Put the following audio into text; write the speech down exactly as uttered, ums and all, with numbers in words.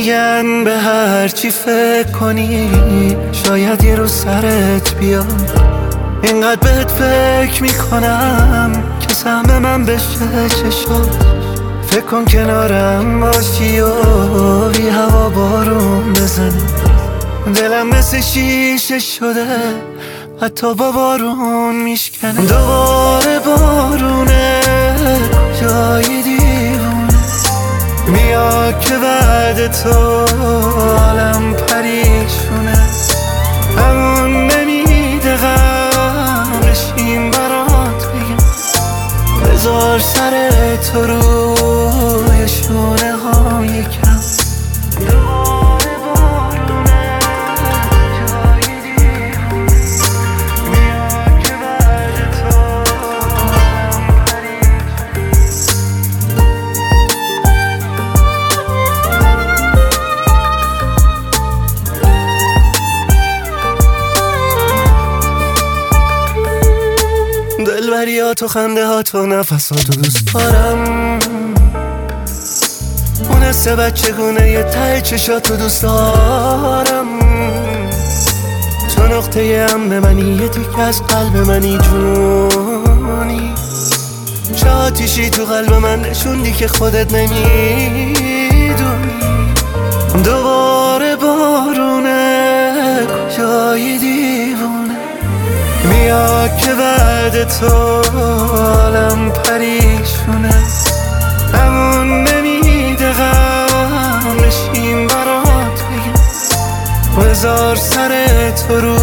میگن به هر چی فکر کنی شاید یه روز سرت بیاد. اینقدر بهت فکر میکنم که سهم من بشه چشات. فکر کن کنارم باشی و بی هوا بارون بزنی. دلم مثل شیشه شده حتی با بارون میشکنه. دوباره بارونه جای دیوونه میاد که بعد تو عالم پریشونه. همون نمیده غم بشین برات بگم. بذار سر تو روی شونه ها یکم. دلبریات و خنده هات و نفسات و دوست دارم. اون حس بچگونه یه ته چشات و دوست دارم. تو نقطه هم به منی، یه تیک از قلب منی جونی. چه آتیشی تو قلب من نشوندی که خودت نمیدونی. دوباره بارونه کجای دیوونه میاد که بعد تو عالم پریشونه. همون نمیده غم نشین برات بگم. بذار سر تو رو